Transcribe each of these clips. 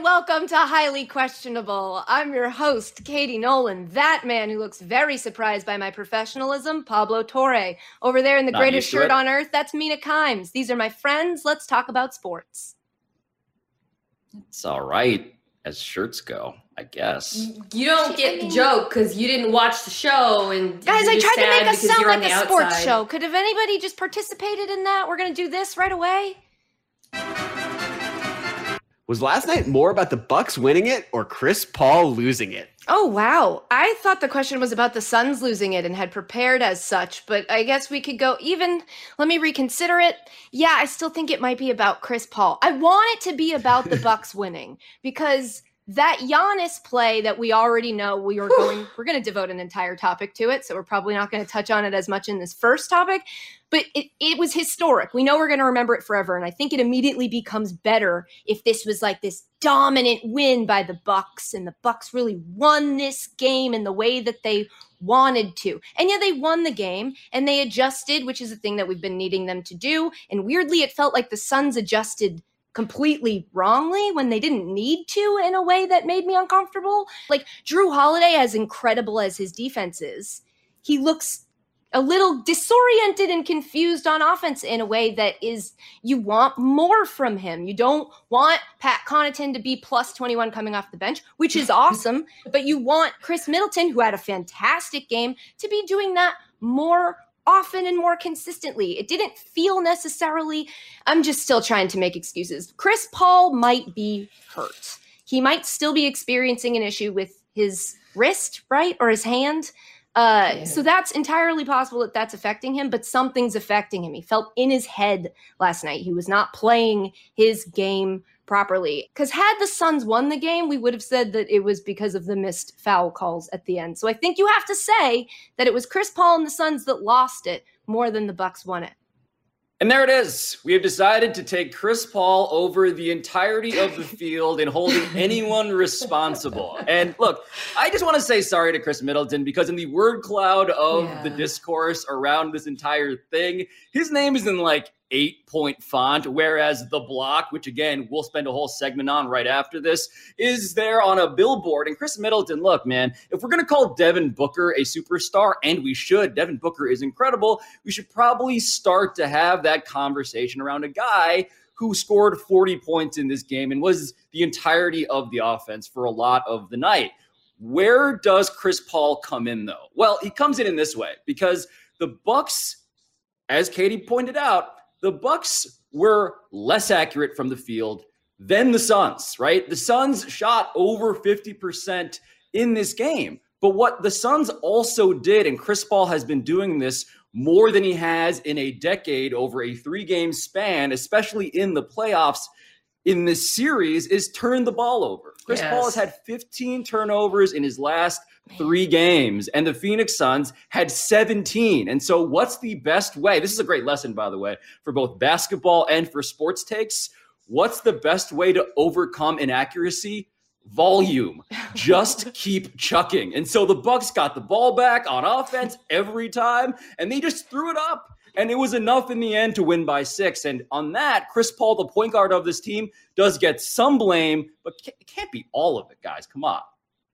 welcome to Highly Questionable. I'm your host, Katie Nolan, that man who looks very surprised by my professionalism, Pablo Torre. Over there in the greatest shirt on earth, that's Mina Kimes. These are my friends. Let's talk about sports. It's all right as shirts go, I guess. You don't get the joke because you didn't watch the show. And guys, I tried to make us sound like a sports show. Could have anybody just participated in that? We're going to do this right away. Was last night more about the Bucks winning it or Chris Paul losing it? Oh, wow. I thought the question was about the Suns losing it and had prepared as such, but I guess we could go even. Let me reconsider it. Yeah, I still think it might be about Chris Paul. I want it to be about the Bucks winning because that Giannis play that we already know we're going to devote an entire topic to it, so we're probably not going to touch on it as much in this first topic, but it was historic. We know we're going to remember it forever, and I think it immediately becomes better if this was like this dominant win by the Bucks, and the Bucks really won this game in the way that they wanted to. And yeah, they won the game, and they adjusted, which is a thing that we've been needing them to do, and weirdly, it felt like the Suns adjusted completely wrongly when they didn't need to in a way that made me uncomfortable. Like Drew Holiday, as incredible as his defense is, he looks a little disoriented and confused on offense in a way that is, you want more from him. You don't want Pat Connaughton to be plus 21 coming off the bench, which is awesome, but you want Chris Middleton, who had a fantastic game, to be doing that more often and more consistently. It didn't feel necessarily, I'm just still trying to make excuses. Chris Paul might be hurt. He might still be experiencing an issue with his wrist, right? Or his hand. So that's entirely possible that that's affecting him, but something's affecting him. He felt in his head last night. He was not playing his game properly. Because had the Suns won the game, we would have said that it was because of the missed foul calls at the end. So I think you have to say that it was Chris Paul and the Suns that lost it more than the Bucks won it. And there it is. We have decided to take Chris Paul over the entirety of the field and holding anyone responsible. And look, I just want to say sorry to Chris Middleton because in the word cloud of the discourse around this entire thing, his name is in like 8-point font, whereas The Block, which again, we'll spend a whole segment on right after this, is there on a billboard. And Chris Middleton, look, man, if we're going to call Devin Booker a superstar, and we should, Devin Booker is incredible, we should probably start to have that conversation around a guy who scored 40 points in this game and was the entirety of the offense for a lot of the night. Where does Chris Paul come in, though? Well, he comes in this way, because the Bucks, as Katie pointed out, the Bucks were less accurate from the field than the Suns, right? The Suns shot over 50% in this game. But what the Suns also did, and Chris Paul has been doing this more than he has in a decade over a 3-game span, especially in the playoffs in this series, is turn the ball over. Chris Paul has had 15 turnovers in his last 3 games, and the Phoenix Suns had 17. And so what's the best way? This is a great lesson, by the way, for both basketball and for sports takes. What's the best way to overcome inaccuracy? Volume. Just keep chucking. And so the Bucks got the ball back on offense every time, and they just threw it up. And it was enough in the end to win by 6. And on that, Chris Paul, the point guard of this team, does get some blame, but it can't be all of it, guys. Come on.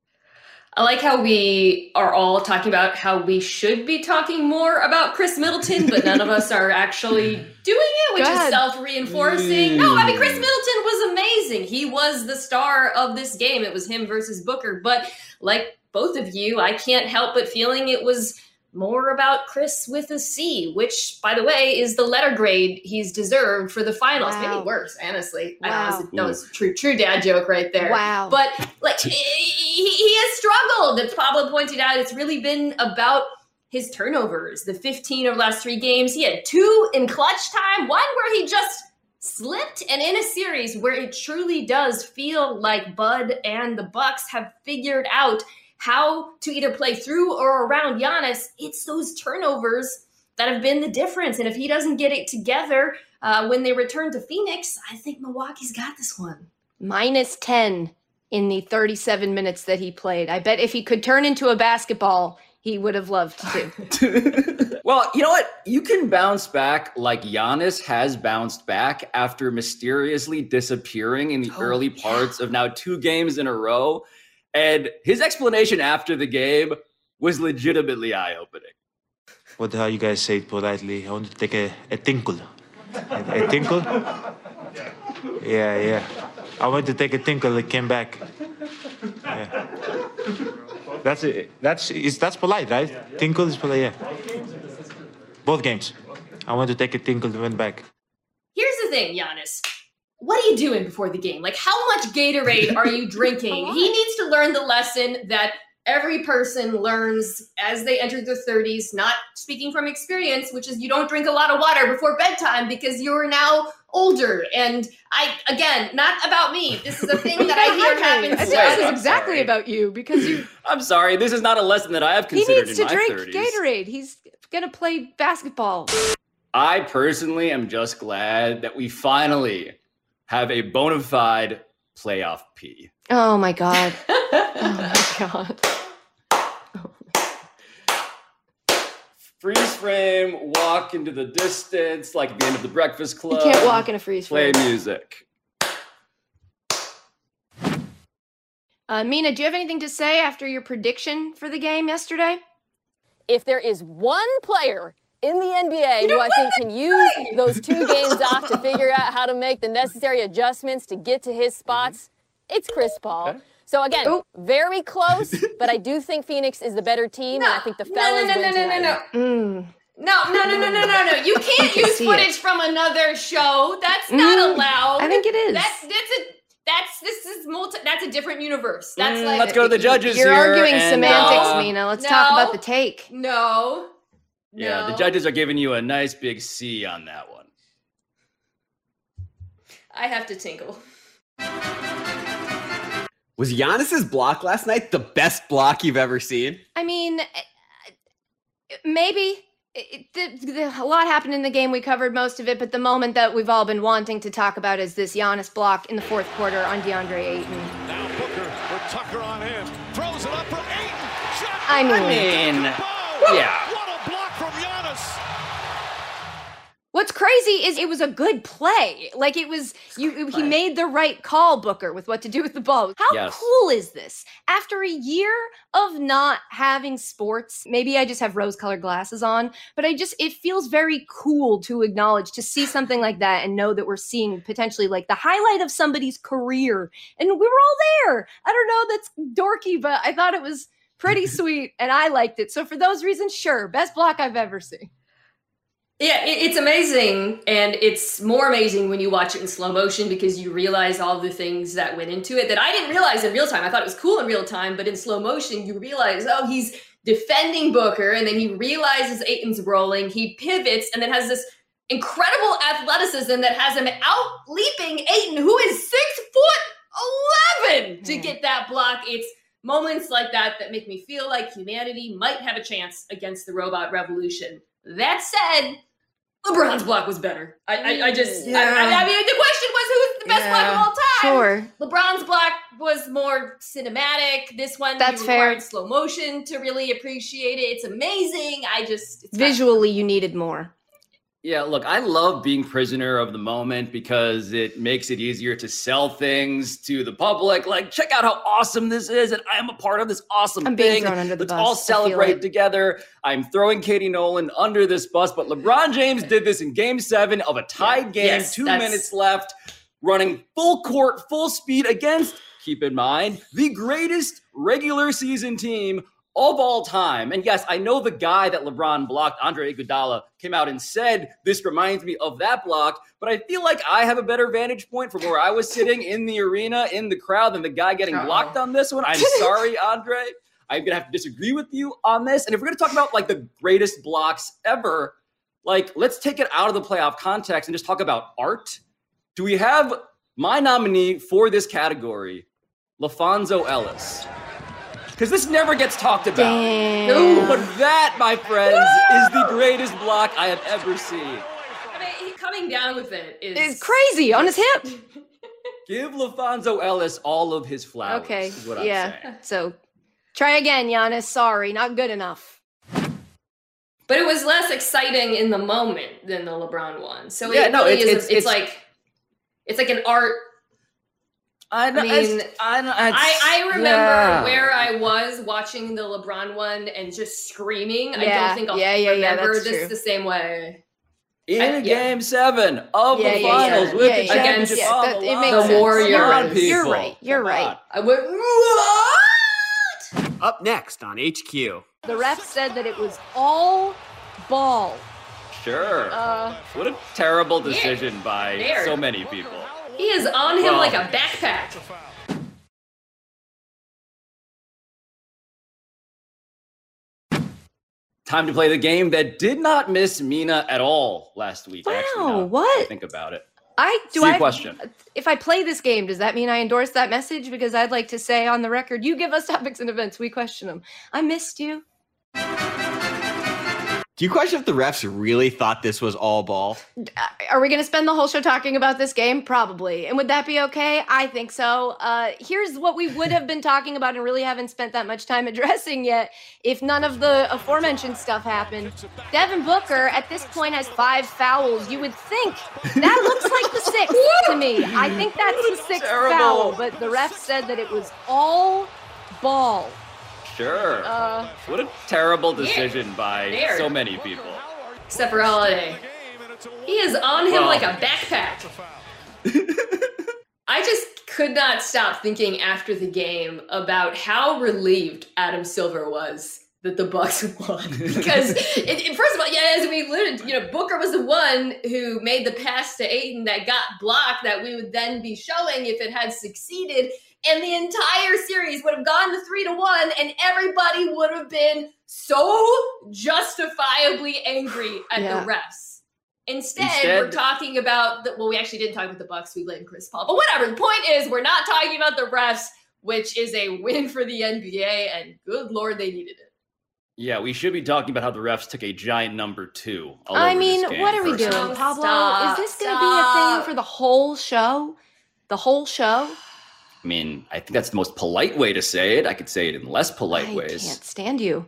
I like how we are all talking about how we should be talking more about Chris Middleton, but none of us are actually doing it, which is self-reinforcing. No, I mean, Chris Middleton was amazing. He was the star of this game. It was him versus Booker. But like both of you, I can't help but feeling it was more about Chris with a C, which, by the way, is the letter grade he's deserved for the finals. Wow. Maybe worse, honestly. Wow. That was a true dad joke right there. Wow. But like he has struggled. As Pablo pointed out, it's really been about his turnovers. The 15 over the last 3 games. He had 2 in clutch time, one where he just slipped, and in a series where it truly does feel like Bud and the Bucks have figured out how to either play through or around Giannis. It's those turnovers that have been the difference. And if he doesn't get it together when they return to Phoenix, I think Milwaukee's got this one. -10 in the 37 minutes that he played. I bet if he could turn into a basketball, he would have loved to. Well, you know what? You can bounce back like Giannis has bounced back after mysteriously disappearing in the early parts of now 2 games in a row. And his explanation after the game was legitimately eye-opening. What the hell you guys say it politely? I want to take a tinkle. A tinkle? Yeah. I went to take a tinkle, it came back. Yeah. That's it. That's polite, right? Tinkle is polite, yeah. Both games. I went to take a tinkle, went back. Here's the thing, Giannis. What are you doing before the game? Like, how much Gatorade are you drinking? He needs to learn the lesson that every person learns as they enter their 30s, not speaking from experience, which is you don't drink a lot of water before bedtime because you're now older. And again, not about me. This is a thing that I hear happens. This is exactly about you because you. I'm sorry, this is not a lesson that I have He considered needs in to my drink 30s. Gatorade. He's gonna play basketball. I personally am just glad that we finally have a bona fide playoff P. Oh my god. Oh my god. Freeze frame, walk into the distance, like at the end of The Breakfast You Club. can't walk in a freeze Play frame. music. Mina, do you have anything to say after your prediction for the game yesterday? If there is one player in the NBA who I think can use those 2 games off to figure out how to make the necessary adjustments to get to his spots, it's Chris Paul. Okay. So again, very close, but I do think Phoenix is the better team, and I think the fellas win tonight. No. You can't use footage from another show. That's not allowed. I think it is. That's a different universe. That's like Let's go to the judges You're here. arguing and, semantics, Mina. Let's talk about the take. No. Yeah, the judges are giving you a nice big C on that one. I have to tinkle. Was Giannis's block last night the best block you've ever seen? I mean, maybe. A lot happened in the game. We covered most of it, but the moment that we've all been wanting to talk about is this Giannis block in the 4th quarter on DeAndre Ayton. Now Booker with Tucker on him. Throws it up for Ayton. Shot. I mean, Yeah. What a block from Giannis. what's crazy is it was a good play. Like it was, he made the right call, Booker, with what to do with the ball. How cool is this? After a year of not having sports, maybe I just have rose-colored glasses on, but it feels very cool to acknowledge, to see something like that and know that we're seeing potentially like the highlight of somebody's career. And we were all there. I don't know, that's dorky, but I thought it was pretty sweet and I liked it. So for those reasons, sure, best block I've ever seen. Yeah, it's amazing, and it's more amazing when you watch it in slow motion because you realize all the things that went into it that I didn't realize in real time. I thought it was cool in real time, but in slow motion, you realize, oh, he's defending Booker, and then he realizes Ayton's rolling, he pivots, and then has this incredible athleticism that has him out-leaping Ayton, who is 6'11" to get that block. It's moments like that that make me feel like humanity might have a chance against the robot revolution. That said, LeBron's block was better. I mean, the question was who's the best block of all time. Sure. LeBron's block was more cinematic. This one, That's required fair. slow motion to really appreciate it. It's amazing. It's Visually, you needed more. Yeah, look, I love being prisoner of the moment because it makes it easier to sell things to the public. Like, check out how awesome this is, and I am a part of this awesome I'm being thing. thrown under the Let's bus. all I feel celebrate it. together. I'm throwing Katie Nolan under this bus, but LeBron James did this in Game 7 of a tied game, Yes, 2 that's- minutes left, running full court, full speed against, keep in mind, the greatest regular season team of all time. And yes, I know the guy that LeBron blocked, Andre Iguodala, came out and said, this reminds me of that block, but I feel like I have a better vantage point from where I was sitting in the arena, in the crowd, than the guy getting blocked on this one. I'm sorry, Andre. I'm going to have to disagree with you on this. And if we're going to talk about like the greatest blocks ever, like let's take it out of the playoff context and just talk about art. Do we have my nominee for this category, LaFonso Ellis? Because this never gets talked about. Damn. But that, my friends, is the greatest block I have ever seen. I mean, coming down with it is It's crazy on his hip. Give LaFonso Ellis all of his flowers. Okay. Is what I'm Yeah. saying. So Try again, Giannis. Sorry, not good enough. But it was less exciting in the moment than the LeBron one. So Yeah, it no, really it's it's like an art. I mean, I remember where I was watching the LeBron one and just screaming. I don't think I'll remember that's this true. the same way. In Game 7 of the finals with the championship on the it line. makes The sense. Warriors. You're right. You're right. I went, what? Up next on HQ. The ref said that it was all ball. Sure. What a terrible decision by There. so many people. He is on him like a backpack. Time to play the game that did not miss Mina at all last week. Wow, actually, now what? I think about it. Question. If I play this game, does that mean I endorse that message? Because I'd like to say on the record, you give us topics and events, we question them. I missed you. Do you question if the refs really thought this was all ball? Are we going to spend the whole show talking about this game? Probably. And would that be okay? I think so. Here's what we would have been talking about and really haven't spent that much time addressing yet if none of the aforementioned stuff happened. Devin Booker at this point has 5 fouls. You would think that looks like the 6th to me. I think that's the 6th foul, but the ref said that it was all ball. Sure. What a terrible decision by so many people. Except for Holiday. He is on him like a backpack. I just could not stop thinking after the game about how relieved Adam Silver was that the Bucks won. Because, first of all, as we alluded, Booker was the one who made the pass to Ayton that got blocked that we would then be showing if it had succeeded. And the entire series would have gone to 3-1, and everybody would have been so justifiably angry at the refs. Instead, we're talking about we actually didn't talk about the Bucks. We blamed Chris Paul, but whatever. The point is, we're not talking about the refs, which is a win for the NBA, and good Lord, they needed it. Yeah, we should be talking about how the refs took a giant number 2. What are we doing, Pablo? Is this going to be a thing for the whole show? The whole show? I mean, I think that's the most polite way to say it. I could say it in less polite ways. I can't stand you.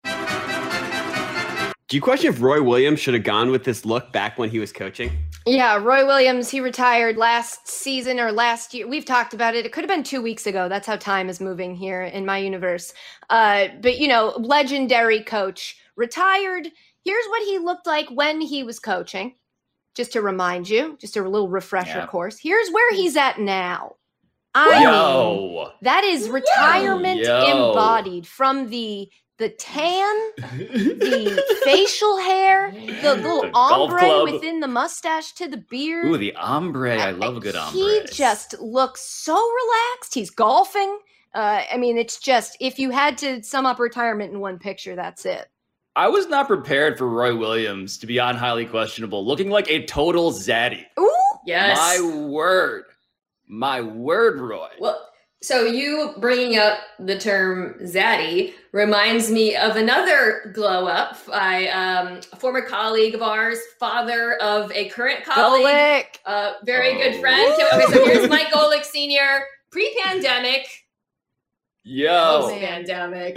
Do you question if Roy Williams should have gone with this look back when he was coaching? Yeah, Roy Williams, he retired last season or last year. We've talked about it. It could have been 2 weeks ago. That's how time is moving here in my universe. But, legendary coach, retired. Here's what he looked like when he was coaching. Just to remind you, just a little refresher course. Here's where he's at now. That is retirement embodied, from the tan, the facial hair, the little ombre within the mustache to the beard. Ooh, the ombre. I love a good ombre. He just looks so relaxed. He's golfing. It's just, if you had to sum up retirement in one picture, that's it. I was not prepared for Roy Williams to be on Highly Questionable, looking like a total zaddy. Ooh! Yes. My word, Roy. Well, so you bringing up the term zaddy reminds me of another glow up by a former colleague of ours, father of a current colleague, very good friend. Okay, so here's Mike Golick Sr., pre-pandemic. Post-pandemic.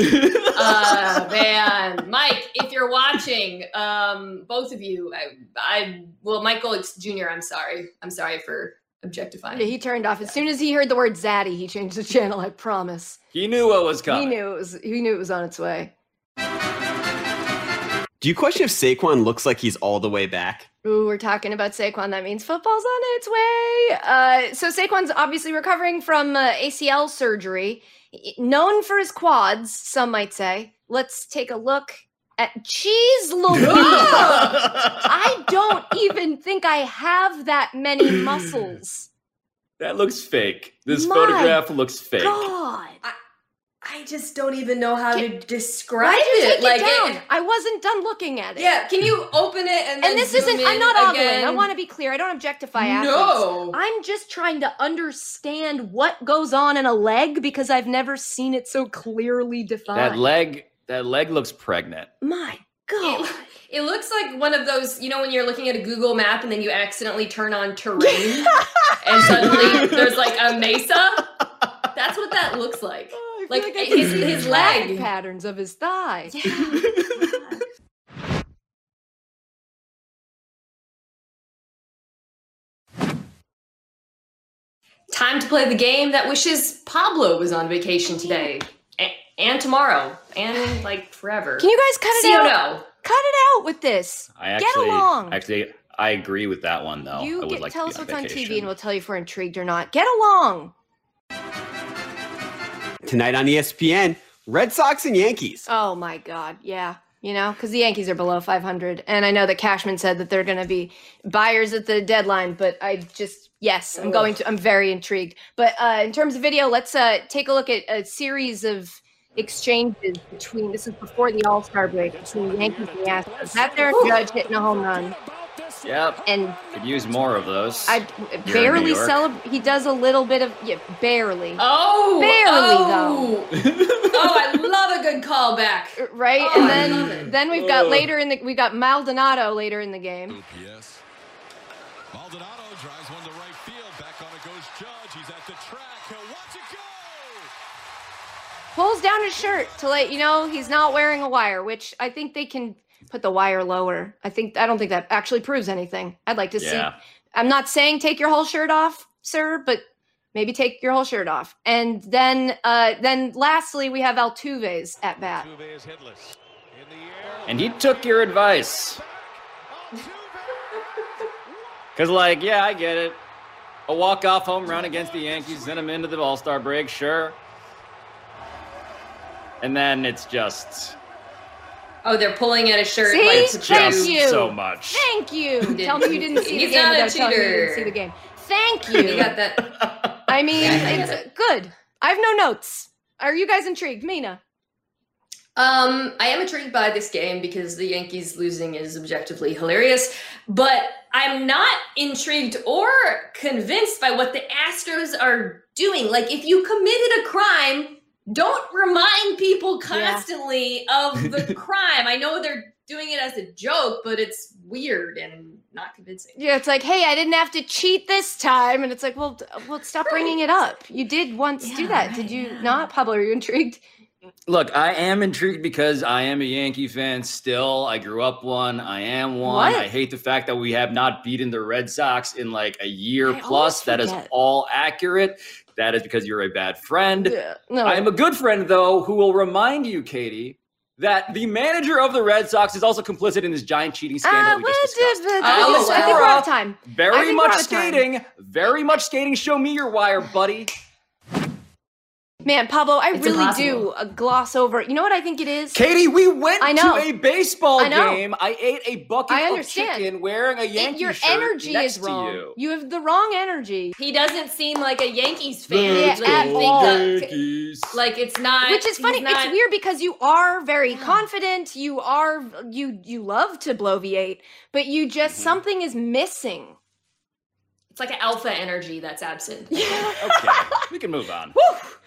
Man, Mike, if you're watching, both of you, Mike Golick Jr., I'm sorry for objectifying. Yeah, he turned off as soon as he heard the word zaddy. He changed the channel. I promise. He knew what was coming. He knew it was on its way. Do you question if Saquon looks like he's all the way back? Ooh, we're talking about Saquon. That means football's on its way. So Saquon's obviously recovering from ACL surgery, known for his quads, some might say. Let's take a look at Cheese Louise. I don't even think I have that many muscles. That looks fake. This photograph looks fake. God. I just don't even know how to describe it. Take it down. I wasn't done looking at it. Yeah, can you open it and then And this zoom isn't, in I'm not ogling. again? I want to be clear. I don't objectify athletes. No. I'm just trying to understand what goes on in a leg because I've never seen it so clearly defined. That leg looks pregnant. My God. It looks like one of those, when you're looking at a Google map and then you accidentally turn on terrain and suddenly there's like a mesa. That's what that looks like. Like, I can see his the leg. patterns of his thigh. Time to play the game that wishes Pablo was on vacation today. And tomorrow. And, like, forever. Can you guys cut it See out? no. Cut it out with this. Get along. I agree with that one, though. You I would like tell to us be on what's on vacation. TV and we'll tell you if we're intrigued or not. Get along. Tonight on ESPN, Red Sox and Yankees. Oh my God. Yeah. You know, because the Yankees are below 500. And I know that Cashman said that they're going to be buyers at the deadline, but I'm very intrigued. But in terms of video, let's take a look at a series of exchanges this is before the All-Star break, between the Yankees and the Astros. That's Aaron Judge hitting a home run. Yep. And could use more of those. I barely celebrate. He does a little bit of, barely. Oh! Barely, though. Oh, I love a good callback. Right? Oh, And then we've got we got Maldonado later in the game. Yes. Maldonado drives one to right field. Back on it goes Judge. He's at the track. He'll watch it go. Pulls down his shirt to let you know he's not wearing a wire, which I think they can put the wire lower. I don't think that actually proves anything. I'd like to see. I'm not saying take your whole shirt off, sir, but maybe take your whole shirt off. And then lastly, we have Altuve's at bat. Altuve is hitless. In the air. And he took your advice. Because, I get it. A walk-off home run against the Yankees, send him into the All-Star break, sure. And then it's just... Oh, they're pulling at his shirt. See? Like, just you. so much. Thank you. Tell me you didn't see the He's game not a without telling me you didn't cheater. see the game. Thank you. You got that. I mean, Yeah. it's good. I have no notes. Are you guys intrigued? Mina? I am intrigued by this game because the Yankees losing is objectively hilarious, but I'm not intrigued or convinced by what the Astros are doing. Like, if you committed a crime, don't remind people constantly of the crime. I know they're doing it as a joke, but it's weird and not convincing. Yeah, it's like, hey, I didn't have to cheat this time. And it's like, well, stop bringing it up. You did once do that. Did you not? Pablo, are you intrigued? Look, I am intrigued because I am a Yankee fan still. I grew up one. I am one. What? I hate the fact that we have not beaten the Red Sox in like a year I plus. That is forget. all accurate. That is because you're a bad friend. Yeah, no. I am a good friend, though, who will remind you, Katie, that the manager of the Red Sox is also complicit in this giant cheating scandal we just discussed. I think we're out of time. I Very think we're much out of time. skating. Very much skating. Show me your wire, buddy. Man, Pablo, I It's really impossible. do gloss over. You know what I think it is? Katie, we went I know. to a baseball I know. game. I ate a bucket I of understand. chicken wearing a Yankee Your shirt energy next is wrong. to you. You have the wrong energy. He doesn't seem like a Yankees fan. Yeah, Like, at I all. think that- Yankees. like, it's not. Which is funny. he's not- It's weird because you are very confident. You are you love to bloviate, but you just something is missing. It's like an alpha energy that's absent. Okay, we can move on.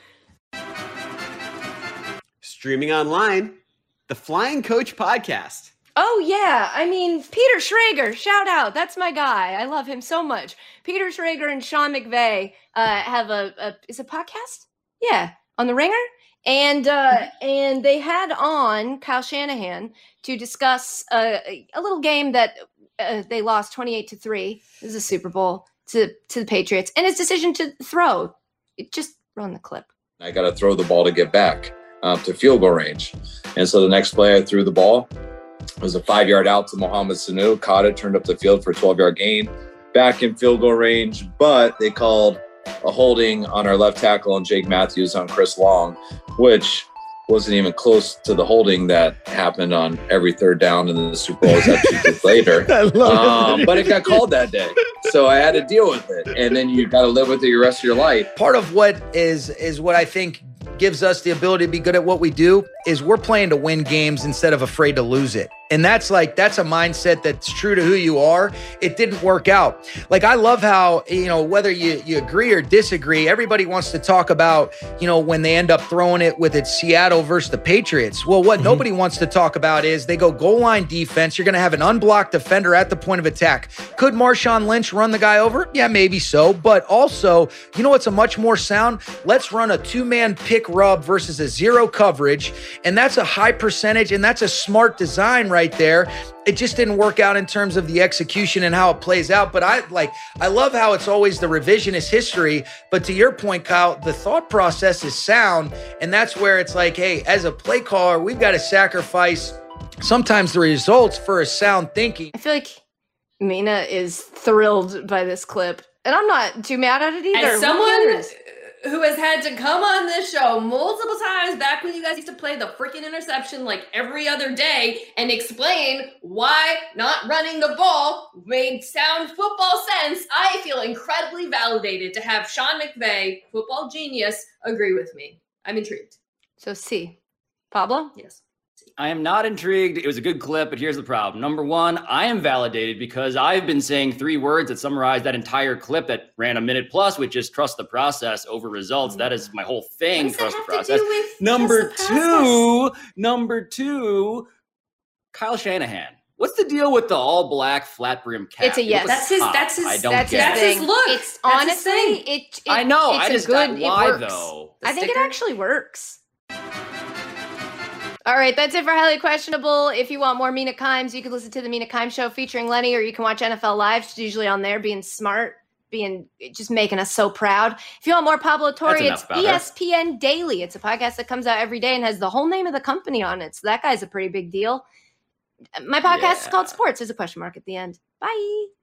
Streaming online, the Flying Coach Podcast. Oh yeah, I mean Peter Schrager, shout out. That's my guy. I love him so much. Peter Schrager and Sean McVay have a podcast? Yeah, on the Ringer, and they had on Kyle Shanahan to discuss a little game that they lost 28-3. This is a Super Bowl to the Patriots, and his decision to throw. Just run the clip. I got to throw the ball to get back to field goal range. And so the next play I threw the ball was a 5-yard out to Mohamed Sanu, caught it, turned up the field for a 12-yard gain, back in field goal range, but they called a holding on our left tackle and Jake Matthews on Chris Long, which wasn't even close to the holding that happened on every third down in the Super Bowl that 2 days later. But it got called that day. So I had to deal with it. And then you got to live with it the rest of your life. Part of what is what I think gives us the ability to be good at what we do is we're playing to win games instead of afraid to lose it. And that's a mindset that's true to who you are. It didn't work out. Like, I love how, whether you agree or disagree, everybody wants to talk about, when they end up throwing it with it's Seattle versus the Patriots. Well, what nobody wants to talk about is they go goal line defense. You're going to have an unblocked defender at the point of attack. Could Marshawn Lynch run the guy over? Yeah, maybe so. But also, what's a much more sound? Let's run a 2-man pick rub versus a 0 coverage. And that's a high percentage, and that's a smart design right there. It just didn't work out in terms of the execution and how it plays out. But I love how it's always the revisionist history. But to your point, Kyle, the thought process is sound. And that's where it's like, hey, as a play caller, we've got to sacrifice sometimes the results for a sound thinking. I feel like Mina is thrilled by this clip. And I'm not too mad at it either. As someone who has had to come on this show multiple times back when you guys used to play the freaking interception like every other day and explain why not running the ball made sound football sense, I feel incredibly validated to have Sean McVay, football genius, agree with me. I'm intrigued. So C. Pablo? Yes. I am not intrigued. It was a good clip, but here's the problem. Number one, I am validated because I've been saying 3 words that summarize that entire clip that ran a minute plus, which is trust the process over results. That is my whole thing, trust the process. Number two, Kyle Shanahan. What's the deal with the all black flat brim cap? It's a yes. That's his look. It's honestly, I know. It's I just got why though. I think it actually works. All right, that's it for Highly Questionable. If you want more Mina Kimes, you can listen to the Mina Kimes Show featuring Lenny, or you can watch NFL Live. She's usually on there being smart, just making us so proud. If you want more Pablo Torre, it's ESPN Daily. It's a podcast that comes out every day and has the whole name of the company on it. So that guy's a pretty big deal. My podcast is called Sports. There's a question mark at the end. Bye.